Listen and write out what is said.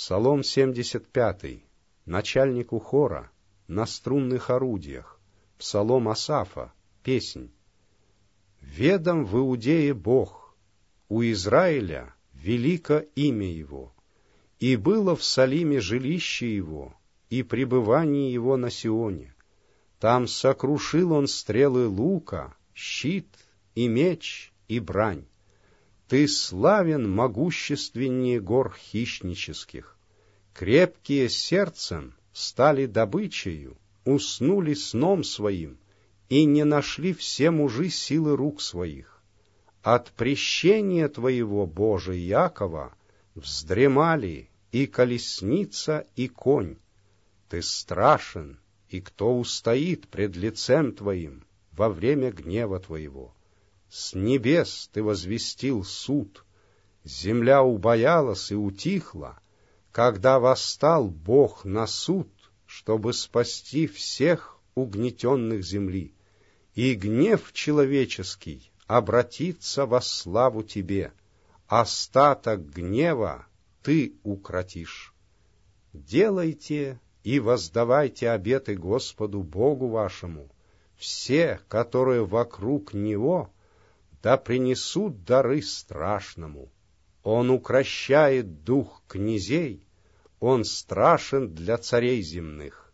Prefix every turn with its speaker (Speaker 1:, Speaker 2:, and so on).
Speaker 1: Псалом 75, начальнику хора, на струнных орудиях, псалом Асафа, песнь. «Ведом в Иудее Бог, у Израиля велико имя Его, и было в Салиме жилище Его, и пребывание Его на Сионе. Там сокрушил Он стрелы лука, щит и меч и брань. Ты славен могущественнее гор хищнических. Крепкие сердцем стали добычею, уснули сном своим, и не нашли все мужи силы рук своих. От прещения Твоего, Боже Иакова, вздремали и колесница, и конь. Ты страшен, и кто устоит пред лицем Твоим во время гнева Твоего? С небес Ты возвестил суд, земля убоялась и утихла, когда восстал Бог на суд, чтобы спасти всех угнетенных земли, и гнев человеческий обратится во славу Тебе, остаток гнева Ты укротишь. Делайте и воздавайте обеты Господу Богу вашему, все, которые вокруг Него, да принесут дары страшному. Он укрощает дух князей, Он страшен для царей земных.